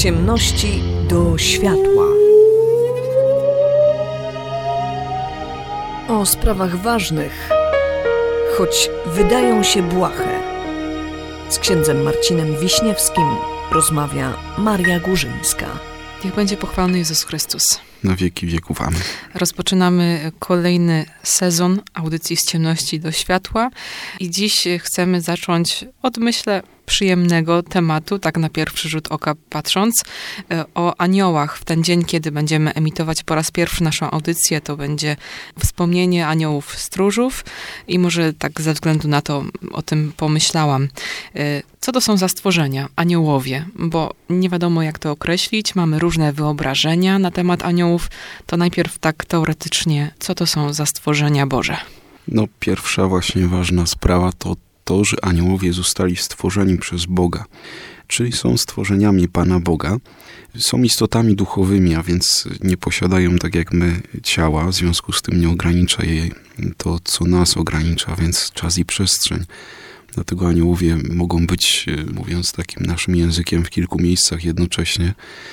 ciemności do światła. O sprawach ważnych, choć wydają się błahe. Z księdzem Marcinem Wiśniewskim rozmawia Maria Górzyńska. Niech będzie pochwalony Jezus Chrystus. Na wieki wieków. Amen. Rozpoczynamy kolejny sezon audycji Z ciemności do światła i dziś chcemy zacząć od, myślę, przyjemnego tematu, tak na pierwszy rzut oka patrząc, o aniołach. W ten dzień, kiedy będziemy emitować po raz pierwszy naszą audycję, to będzie wspomnienie aniołów stróżów i może tak ze względu na to o tym pomyślałam. Co to są za stworzenia? Aniołowie, bo nie wiadomo jak to określić, mamy różne wyobrażenia na temat aniołów, to najpierw tak teoretycznie, co to są za stworzenia Boże? Pierwsza właśnie ważna sprawa to, że aniołowie zostali stworzeni przez Boga, czyli są stworzeniami Pana Boga. Są istotami duchowymi, a więc nie posiadają tak jak my ciała, w związku z tym nie ogranicza je to, co nas ogranicza, więc czas i przestrzeń. Dlatego aniołowie mogą być, mówiąc takim naszym językiem, w kilku miejscach jednocześnie.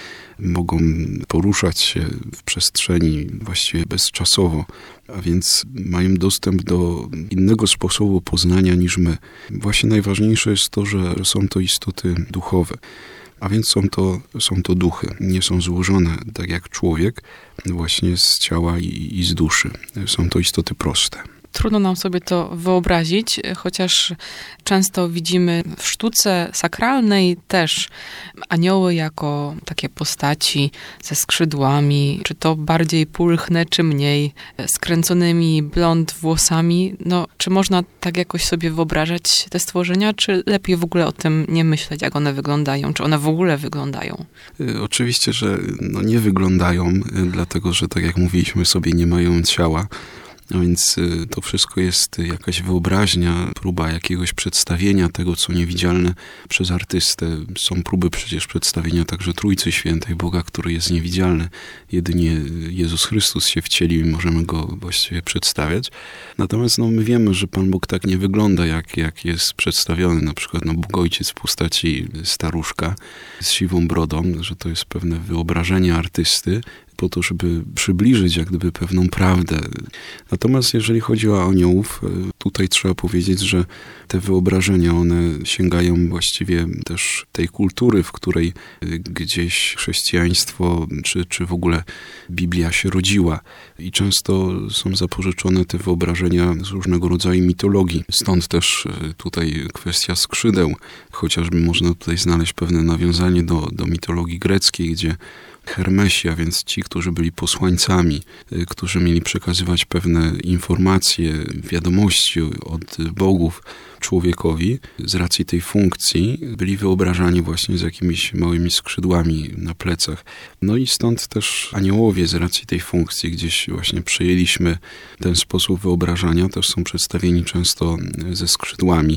Mogą poruszać się w przestrzeni właściwie bezczasowo, a więc mają dostęp do innego sposobu poznania niż my. Właśnie najważniejsze jest to, że są to istoty duchowe, a więc są to duchy. Nie są złożone tak jak człowiek, właśnie z ciała i z duszy. Są to istoty proste. Trudno nam sobie to wyobrazić, chociaż często widzimy w sztuce sakralnej też anioły jako takie postaci ze skrzydłami, czy to bardziej pulchne, czy mniej, skręconymi blond włosami. Czy można tak jakoś sobie wyobrażać te stworzenia, czy lepiej w ogóle o tym nie myśleć, jak one wyglądają, czy one w ogóle wyglądają? Oczywiście, że nie wyglądają, dlatego że tak jak mówiliśmy sobie, nie mają ciała. A więc to wszystko jest jakaś wyobraźnia, próba jakiegoś przedstawienia tego, co niewidzialne przez artystę. Są próby przecież przedstawienia także Trójcy Świętej, Boga, który jest niewidzialny. Jedynie Jezus Chrystus się wcielił i możemy Go właściwie przedstawiać. Natomiast my wiemy, że Pan Bóg tak nie wygląda, jak jest przedstawiony. Na przykład Bóg Ojciec w postaci staruszka z siwą brodą, że to jest pewne wyobrażenie artysty, po to, żeby przybliżyć jak gdyby pewną prawdę. Natomiast jeżeli chodzi o aniołów, tutaj trzeba powiedzieć, że te wyobrażenia, one sięgają właściwie też tej kultury, w której gdzieś chrześcijaństwo, czy w ogóle Biblia się rodziła. I często są zapożyczone te wyobrażenia z różnego rodzaju mitologii. Stąd też tutaj kwestia skrzydeł. Chociażby można tutaj znaleźć pewne nawiązanie do mitologii greckiej, gdzie Hermesi, a więc ci, którzy byli posłańcami, którzy mieli przekazywać pewne informacje, wiadomości od bogów człowiekowi, z racji tej funkcji byli wyobrażani właśnie z jakimiś małymi skrzydłami na plecach. I stąd też aniołowie z racji tej funkcji gdzieś właśnie przejęliśmy ten sposób wyobrażania, też są przedstawieni często ze skrzydłami.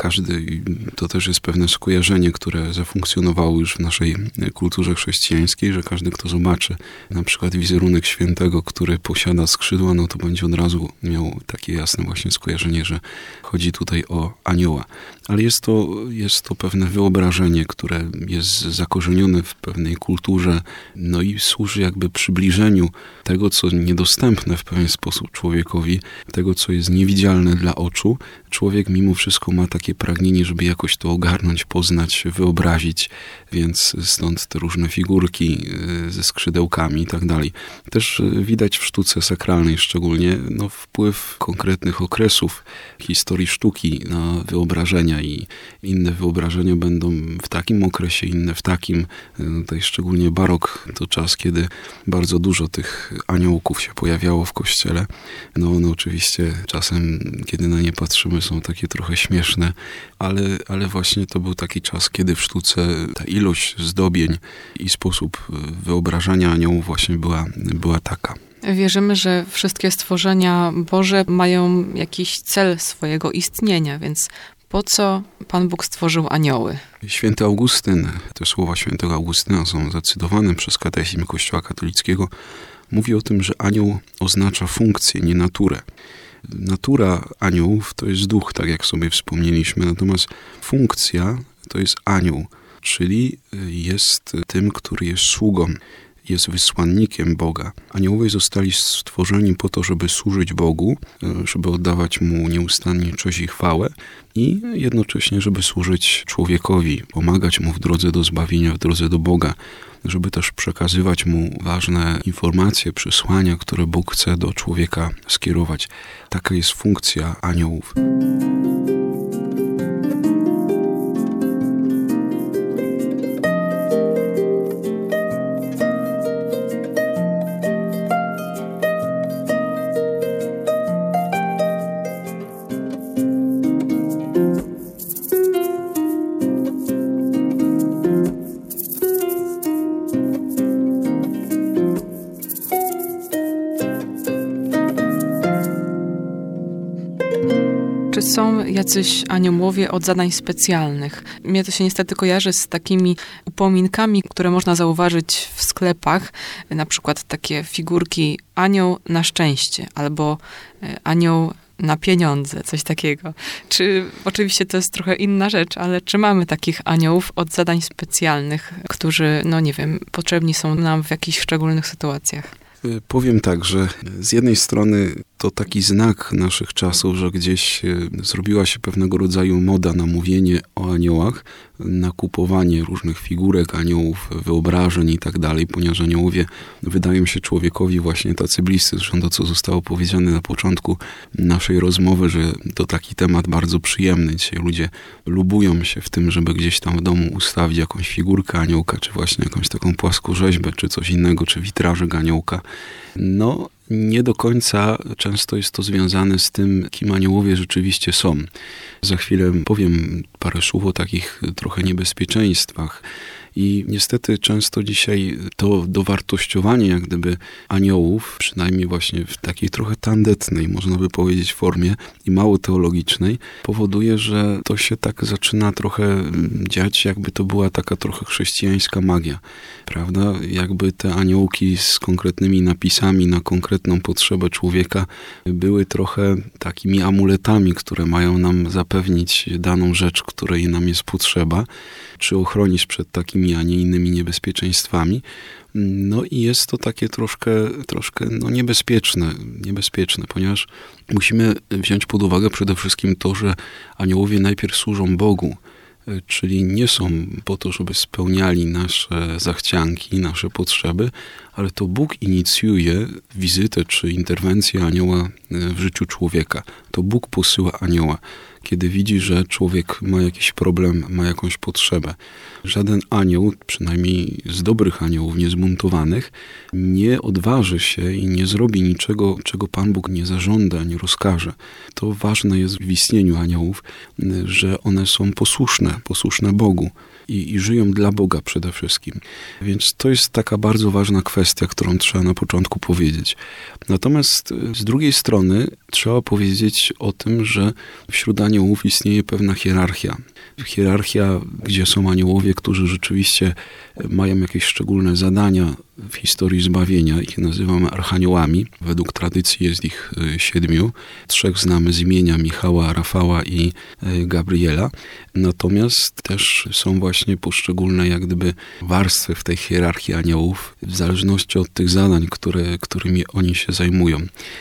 To też jest pewne skojarzenie, które zafunkcjonowało już w naszej kulturze chrześcijańskiej, że każdy, kto zobaczy na przykład wizerunek świętego, który posiada skrzydła, to będzie od razu miał takie jasne właśnie skojarzenie, że chodzi tutaj o anioła. Ale jest to pewne wyobrażenie, które jest zakorzenione w pewnej kulturze, i służy jakby przybliżeniu tego, co niedostępne w pewien sposób człowiekowi, tego, co jest niewidzialne dla oczu. Człowiek mimo wszystko ma takie pragnienie, żeby jakoś to ogarnąć, poznać, wyobrazić, więc stąd te różne figurki ze skrzydełkami i tak dalej. Też widać w sztuce sakralnej szczególnie wpływ konkretnych okresów historii sztuki na wyobrażenia i inne wyobrażenia będą w takim okresie, inne w takim. Tutaj szczególnie barok to czas, kiedy bardzo dużo tych aniołków się pojawiało w kościele. One oczywiście czasem, kiedy na nie patrzymy, są takie trochę śmieszne, ale właśnie to był taki czas, kiedy w sztuce ta ilość zdobień i sposób wyobrażania aniołów właśnie była taka. Wierzymy, że wszystkie stworzenia Boże mają jakiś cel swojego istnienia, więc po co Pan Bóg stworzył anioły? Święty Augustyn, te słowa świętego Augustyna są zacytowane przez katechizm Kościoła katolickiego, mówi o tym, że anioł oznacza funkcję, nie naturę. Natura aniołów to jest duch, tak jak sobie wspomnieliśmy, natomiast funkcja to jest anioł. czyli jest tym, który jest sługą, jest wysłannikiem Boga. Aniołowie zostali stworzeni po to, żeby służyć Bogu, żeby oddawać Mu nieustannie cześć i chwałę i jednocześnie, żeby służyć człowiekowi, pomagać Mu w drodze do zbawienia, w drodze do Boga, żeby też przekazywać Mu ważne informacje, przesłania, które Bóg chce do człowieka skierować. Taka jest funkcja aniołów. Czy są jacyś aniołowie od zadań specjalnych? Mnie to się niestety kojarzy z takimi upominkami, które można zauważyć w sklepach. Na przykład takie figurki anioł na szczęście albo anioł na pieniądze, coś takiego. Oczywiście to jest trochę inna rzecz, ale czy mamy takich aniołów od zadań specjalnych, którzy, potrzebni są nam w jakichś szczególnych sytuacjach? Powiem tak, że z jednej strony to taki znak naszych czasów, że gdzieś zrobiła się pewnego rodzaju moda na mówienie o aniołach, na kupowanie różnych figurek aniołów, wyobrażeń i tak dalej, ponieważ aniołowie wydają się człowiekowi właśnie tacy bliscy. Zresztą to, co zostało powiedziane na początku naszej rozmowy, że to taki temat bardzo przyjemny. Dzisiaj ludzie lubują się w tym, żeby gdzieś tam w domu ustawić jakąś figurkę aniołka, czy właśnie jakąś taką płaskorzeźbę, czy coś innego, czy witrażyk aniołka. Nie do końca często jest to związane z tym, kim aniołowie rzeczywiście są. Za chwilę powiem parę słów o takich trochę niebezpieczeństwach. I niestety często dzisiaj to dowartościowanie jak gdyby aniołów, przynajmniej właśnie w takiej trochę tandetnej, można by powiedzieć, formie i mało teologicznej, powoduje, że to się tak zaczyna trochę dziać, jakby to była taka trochę chrześcijańska magia, prawda? Jakby te aniołki z konkretnymi napisami na konkretną potrzebę człowieka były trochę takimi amuletami, które mają nam zapewnić daną rzecz, której nam jest potrzeba, czy ochronić przed takimi, a nie innymi niebezpieczeństwami. I jest to takie troszkę niebezpieczne, ponieważ musimy wziąć pod uwagę przede wszystkim to, że aniołowie najpierw służą Bogu, czyli nie są po to, żeby spełniali nasze zachcianki, nasze potrzeby, ale to Bóg inicjuje wizytę czy interwencję anioła w życiu człowieka. To Bóg posyła anioła, kiedy widzi, że człowiek ma jakiś problem, ma jakąś potrzebę. Żaden anioł, przynajmniej z dobrych aniołów, niezbuntowanych, nie odważy się i nie zrobi niczego, czego Pan Bóg nie zażąda, nie rozkaże. To ważne jest w istnieniu aniołów, że one są posłuszne Bogu i żyją dla Boga przede wszystkim. Więc to jest taka bardzo ważna kwestia, którą trzeba na początku powiedzieć. Natomiast z drugiej strony trzeba powiedzieć o tym, że wśród aniołów istnieje pewna hierarchia. Hierarchia, gdzie są aniołowie, którzy rzeczywiście mają jakieś szczególne zadania w historii zbawienia. Ich nazywamy archaniołami. Według tradycji jest ich 7. 3 znamy z imienia: Michała, Rafała i Gabriela. Natomiast też są właśnie poszczególne jak gdyby warstwy w tej hierarchii aniołów, w zależności od tych zadań, którymi oni się zajmują.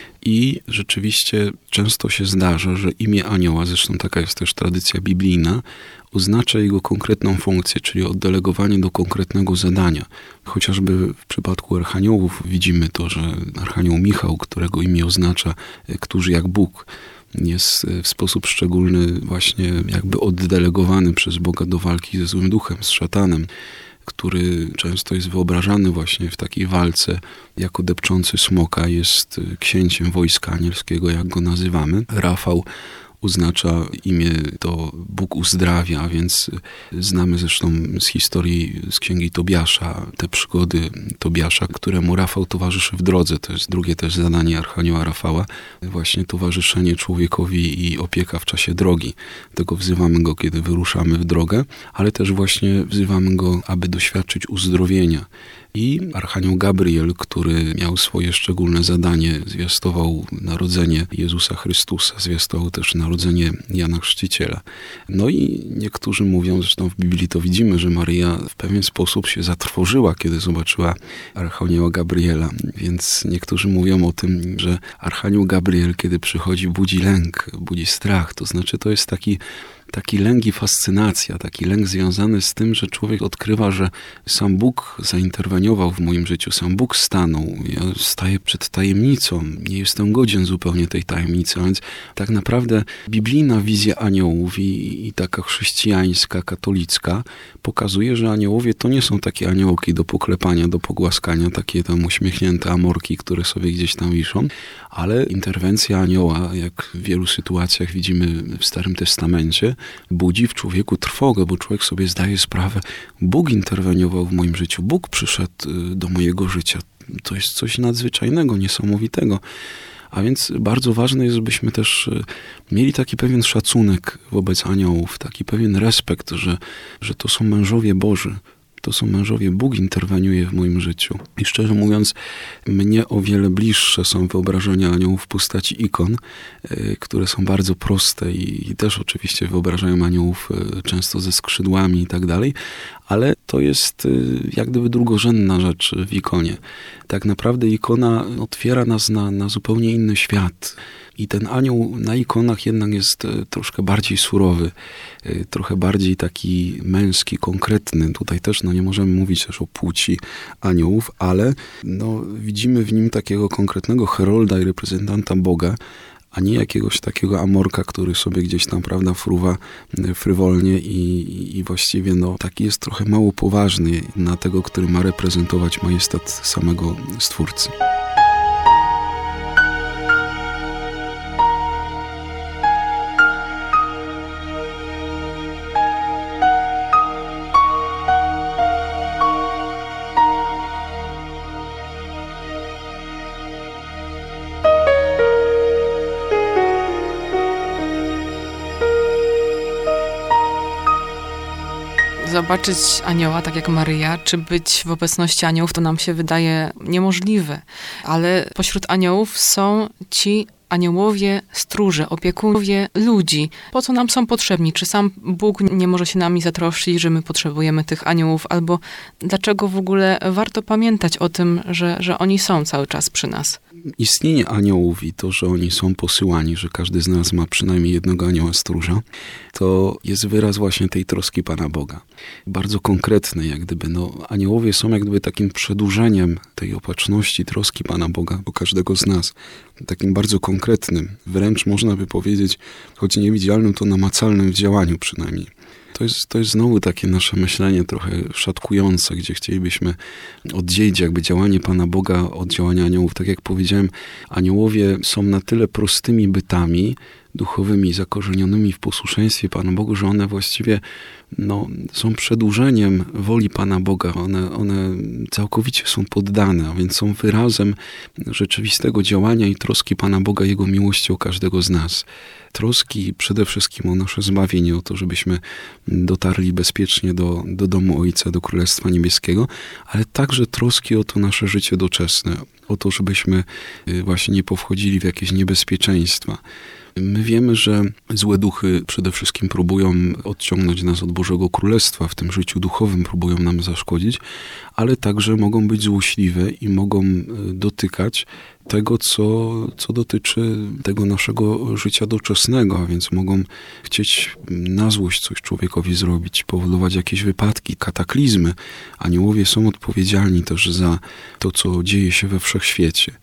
I rzeczywiście często się zdarza, że imię anioła, zresztą taka jest też tradycja biblijna, oznacza jego konkretną funkcję, czyli oddelegowanie do konkretnego zadania. Chociażby w przypadku archaniołów widzimy to, że archanioł Michał, którego imię oznacza którzy jak Bóg, jest w sposób szczególny właśnie jakby oddelegowany przez Boga do walki ze złym duchem, z szatanem, który często jest wyobrażany właśnie w takiej walce jako depczący smoka, jest księciem wojska anielskiego, jak go nazywamy. Rafał oznacza imię to Bóg uzdrawia, więc znamy zresztą z historii z księgi Tobiasza te przygody Tobiasza, któremu Rafał towarzyszy w drodze. To jest drugie też zadanie archanioła Rafała, właśnie towarzyszenie człowiekowi i opieka w czasie drogi. Tego wzywamy go, kiedy wyruszamy w drogę, ale też właśnie wzywamy go, aby doświadczyć uzdrowienia. I archanioł Gabriel, który miał swoje szczególne zadanie, zwiastował narodzenie Jezusa Chrystusa, zwiastował też narodzenie narodzenie Jana Chrzciciela. No i niektórzy mówią, zresztą w Biblii to widzimy, że Maryja w pewien sposób się zatrwożyła, kiedy zobaczyła Archanioła Gabriela. Więc niektórzy mówią o tym, że Archanioł Gabriel, kiedy przychodzi, budzi lęk, budzi strach. To znaczy, to jest taki lęk i fascynacja, taki lęk związany z tym, że człowiek odkrywa, że sam Bóg zainterweniował w moim życiu, sam Bóg stanął. Ja staję przed tajemnicą, nie jestem godzien zupełnie tej tajemnicy, a więc tak naprawdę biblijna wizja aniołów i taka chrześcijańska, katolicka pokazuje, że aniołowie to nie są takie aniołki do poklepania, do pogłaskania, takie tam uśmiechnięte amorki, które sobie gdzieś tam wiszą, ale interwencja anioła, jak w wielu sytuacjach widzimy w Starym Testamencie, budzi w człowieku trwogę, bo człowiek sobie zdaje sprawę, Bóg interweniował w moim życiu, Bóg przyszedł do mojego życia. To jest coś nadzwyczajnego, niesamowitego. A więc bardzo ważne jest, żebyśmy też mieli taki pewien szacunek wobec aniołów, taki pewien respekt, że to są mężowie Boży. To są mężowie, Bóg interweniuje w moim życiu. I szczerze mówiąc, mnie o wiele bliższe są wyobrażenia aniołów w postaci ikon, które są bardzo proste i też oczywiście wyobrażają aniołów często ze skrzydłami i tak dalej, ale to jest jak gdyby drugorzędna rzecz w ikonie. Tak naprawdę ikona otwiera nas na zupełnie inny świat. I ten anioł na ikonach jednak jest troszkę bardziej surowy, trochę bardziej taki męski, konkretny. Tutaj też nie możemy mówić też o płci aniołów, ale widzimy w nim takiego konkretnego herolda i reprezentanta Boga, a nie jakiegoś takiego amorka, który sobie gdzieś tam, prawda, fruwa frywolnie i właściwie taki jest trochę mało poważny na tego, który ma reprezentować majestat samego Stwórcy. Zobaczyć anioła, tak jak Maryja, czy być w obecności aniołów, to nam się wydaje niemożliwe. Ale pośród aniołów są ci aniołowie stróże, opiekunowie ludzi. Po co nam są potrzebni? Czy sam Bóg nie może się nami zatroszczyć, że my potrzebujemy tych aniołów? Albo dlaczego w ogóle warto pamiętać o tym, że oni są cały czas przy nas? Istnienie aniołów i to, że oni są posyłani, że każdy z nas ma przynajmniej jednego anioła stróża, to jest wyraz właśnie tej troski Pana Boga. Bardzo konkretny, jak gdyby. Aniołowie są jak gdyby takim przedłużeniem tej opatrzności, troski Pana Boga do każdego z nas. Takim bardzo konkretnym, wręcz można by powiedzieć, choć niewidzialnym, to namacalnym w działaniu przynajmniej. To jest znowu takie nasze myślenie trochę szatkujące, gdzie chcielibyśmy oddzielić jakby działanie Pana Boga od działania aniołów. Tak jak powiedziałem, aniołowie są na tyle prostymi bytami duchowymi, zakorzenionymi w posłuszeństwie Panu Bogu, że one właściwie są przedłużeniem woli Pana Boga. One całkowicie są poddane, a więc są wyrazem rzeczywistego działania i troski Pana Boga, Jego miłości o każdego z nas. Troski przede wszystkim o nasze zbawienie, o to, żebyśmy dotarli bezpiecznie do domu Ojca, do Królestwa Niebieskiego, ale także troski o to nasze życie doczesne, o to, żebyśmy właśnie nie powchodzili w jakieś niebezpieczeństwa. My wiemy, że złe duchy przede wszystkim próbują odciągnąć nas od Bożego Królestwa, w tym życiu duchowym próbują nam zaszkodzić, ale także mogą być złośliwe i mogą dotykać tego, co dotyczy tego naszego życia doczesnego, a więc mogą chcieć na złość coś człowiekowi zrobić, powodować jakieś wypadki, kataklizmy. Aniołowie są odpowiedzialni też za to, co dzieje się we wszechświecie.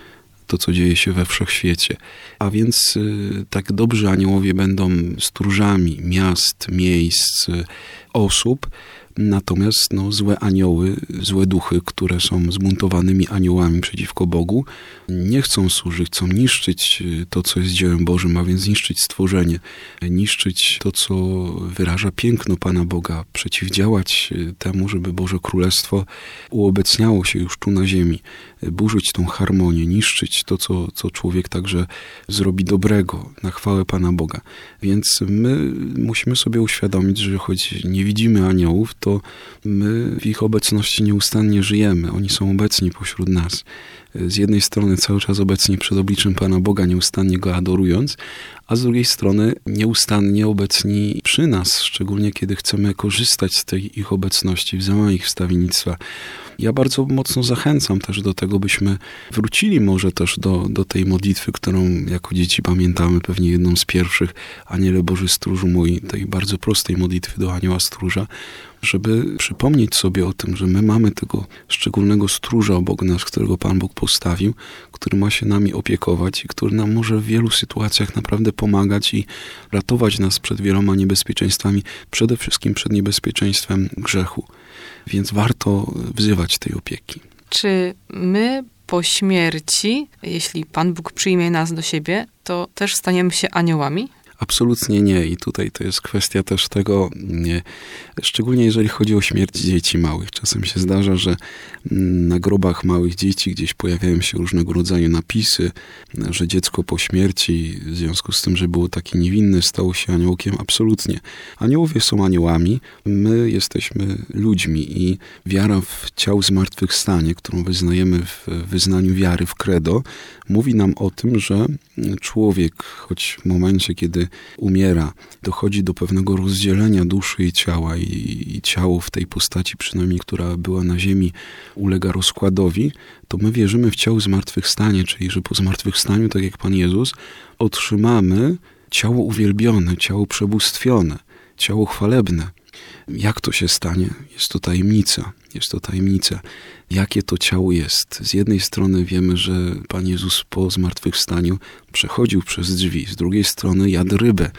A więc tak dobrzy aniołowie będą stróżami miast, miejsc, osób, natomiast złe anioły, złe duchy, które są zbuntowanymi aniołami przeciwko Bogu, nie chcą służyć, chcą niszczyć to, co jest dziełem Bożym, a więc niszczyć stworzenie, niszczyć to, co wyraża piękno Pana Boga, przeciwdziałać temu, żeby Boże Królestwo uobecniało się już tu na ziemi, burzyć tą harmonię, niszczyć to, co człowiek także zrobi dobrego na chwałę Pana Boga. Więc my musimy sobie uświadomić, że choć nie widzimy aniołów, to my w ich obecności nieustannie żyjemy. Oni są obecni pośród nas. z jednej strony cały czas obecni przed obliczem Pana Boga, nieustannie Go adorując, a z drugiej strony nieustannie obecni przy nas, szczególnie kiedy chcemy korzystać z tej ich obecności w zamachu ich wstawiennictwa. Ja bardzo mocno zachęcam też do tego, byśmy wrócili może też do tej modlitwy, którą jako dzieci pamiętamy, pewnie jedną z pierwszych, Aniele Boży Stróżu mój, tej bardzo prostej modlitwy do Anioła Stróża, żeby przypomnieć sobie o tym, że my mamy tego szczególnego stróża obok nas, którego Pan Bóg postawił, który ma się nami opiekować i który nam może w wielu sytuacjach naprawdę pomagać i ratować nas przed wieloma niebezpieczeństwami, przede wszystkim przed niebezpieczeństwem grzechu. Więc warto wzywać tej opieki. Czy my po śmierci, jeśli Pan Bóg przyjmie nas do siebie, to też staniemy się aniołami? Absolutnie nie. I tutaj to jest kwestia też tego, szczególnie jeżeli chodzi o śmierć dzieci małych. Czasem się zdarza, że na grobach małych dzieci gdzieś pojawiają się różnego rodzaju napisy, że dziecko po śmierci, w związku z tym, że było takie niewinne, stało się aniołkiem. Absolutnie. Aniołowie są aniołami, my jesteśmy ludźmi i wiara w ciało zmartwychwstanie, którą wyznajemy w wyznaniu wiary w credo, mówi nam o tym, że człowiek, choć w momencie, kiedy umiera, dochodzi do pewnego rozdzielenia duszy i ciała i ciało w tej postaci, przynajmniej która była na ziemi, ulega rozkładowi, to my wierzymy w ciało zmartwychwstanie, czyli że po zmartwychwstaniu, tak jak Pan Jezus, otrzymamy ciało uwielbione, ciało przebóstwione, ciało chwalebne. Jak to się stanie? Jest to tajemnica. Jest to tajemnica. Jakie to ciało jest? Z jednej strony wiemy, że Pan Jezus po zmartwychwstaniu przechodził przez drzwi. Z drugiej strony jadł rybę.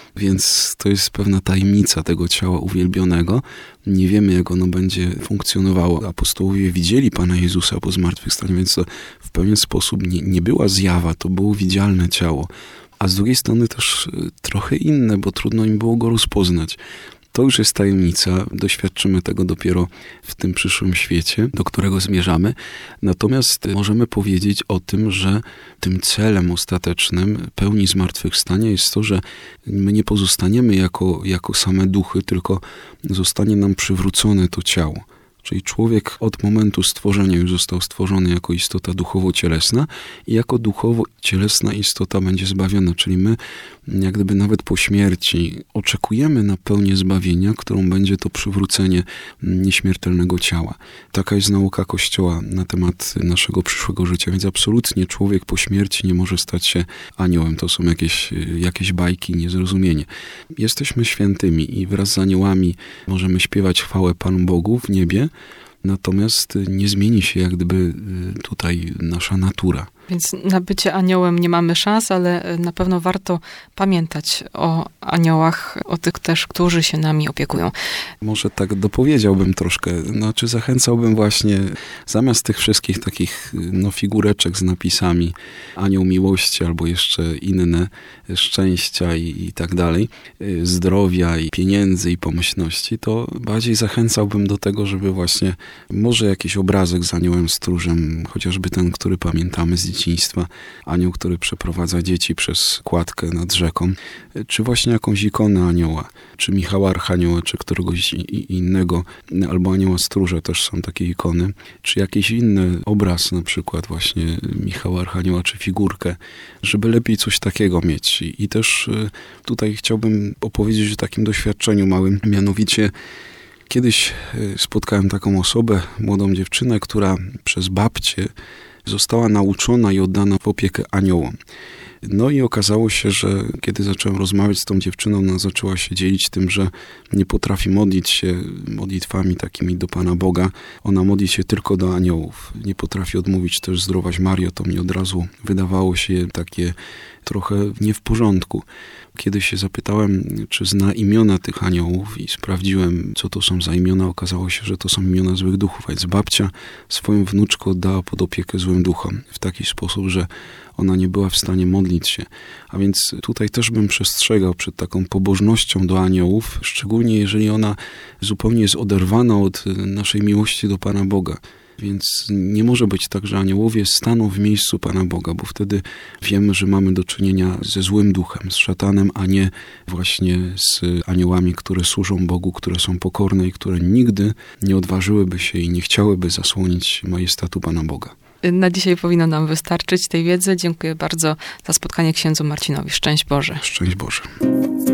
Więc to jest pewna tajemnica tego ciała uwielbionego. Nie wiemy, jak ono będzie funkcjonowało. Apostołowie widzieli Pana Jezusa po zmartwychwstaniu, więc to w pewien sposób nie była zjawa, to było widzialne ciało. A z drugiej strony też trochę inne, bo trudno im było go rozpoznać. To już jest tajemnica, doświadczymy tego dopiero w tym przyszłym świecie, do którego zmierzamy. Natomiast możemy powiedzieć o tym, że tym celem ostatecznym pełni zmartwychwstania jest to, że my nie pozostaniemy jako same duchy, tylko zostanie nam przywrócone to ciało. Czyli człowiek od momentu stworzenia już został stworzony jako istota duchowo-cielesna i jako duchowo-cielesna istota będzie zbawiona. Czyli my, jak gdyby nawet po śmierci, oczekujemy na pełnię zbawienia, którą będzie to przywrócenie nieśmiertelnego ciała. Taka jest nauka Kościoła na temat naszego przyszłego życia, więc absolutnie człowiek po śmierci nie może stać się aniołem. To są jakieś bajki, niezrozumienie. Jesteśmy świętymi i wraz z aniołami możemy śpiewać chwałę Panu Bogu w niebie, natomiast nie zmieni się jak gdyby tutaj nasza natura. Więc na bycie aniołem nie mamy szans, ale na pewno warto pamiętać o aniołach, o tych też, którzy się nami opiekują. Może tak dopowiedziałbym troszkę, zachęcałbym właśnie zamiast tych wszystkich takich figureczek z napisami anioł miłości albo jeszcze inne, szczęścia i tak dalej, zdrowia i pieniędzy i pomyślności, to bardziej zachęcałbym do tego, żeby właśnie może jakiś obrazek z aniołem stróżem, chociażby ten, który pamiętamy z dzieciństwa, anioł, który przeprowadza dzieci przez kładkę nad rzeką, czy właśnie jakąś ikonę anioła, czy Michała Archanioła, czy któregoś innego, albo anioła stróża też są takie ikony, czy jakiś inny obraz, na przykład właśnie Michała Archanioła, czy figurkę, żeby lepiej coś takiego mieć. I też tutaj chciałbym opowiedzieć o takim doświadczeniu małym, mianowicie kiedyś spotkałem taką osobę, młodą dziewczynę, która przez babcię została nauczona i oddana w opiekę aniołom. No i okazało się, że kiedy zacząłem rozmawiać z tą dziewczyną, ona zaczęła się dzielić tym, że nie potrafi modlić się modlitwami takimi do Pana Boga. Ona modli się tylko do aniołów. Nie potrafi odmówić też Zdrowaś Mario. To mi od razu wydawało się takie trochę nie w porządku. Kiedy się zapytałem, czy zna imiona tych aniołów i sprawdziłem, co to są za imiona, okazało się, że to są imiona złych duchów. A więc babcia swoją wnuczkę oddała pod opiekę złym duchom w taki sposób, że ona nie była w stanie modlić się. A więc tutaj też bym przestrzegał przed taką pobożnością do aniołów, szczególnie jeżeli ona zupełnie jest oderwana od naszej miłości do Pana Boga. Więc nie może być tak, że aniołowie staną w miejscu Pana Boga, bo wtedy wiemy, że mamy do czynienia ze złym duchem, z szatanem, a nie właśnie z aniołami, które służą Bogu, które są pokorne i które nigdy nie odważyłyby się i nie chciałyby zasłonić majestatu Pana Boga. na dzisiaj powinno nam wystarczyć tej wiedzy. Dziękuję bardzo za spotkanie księdzu Marcinowi. Szczęść Boże. Szczęść Boże.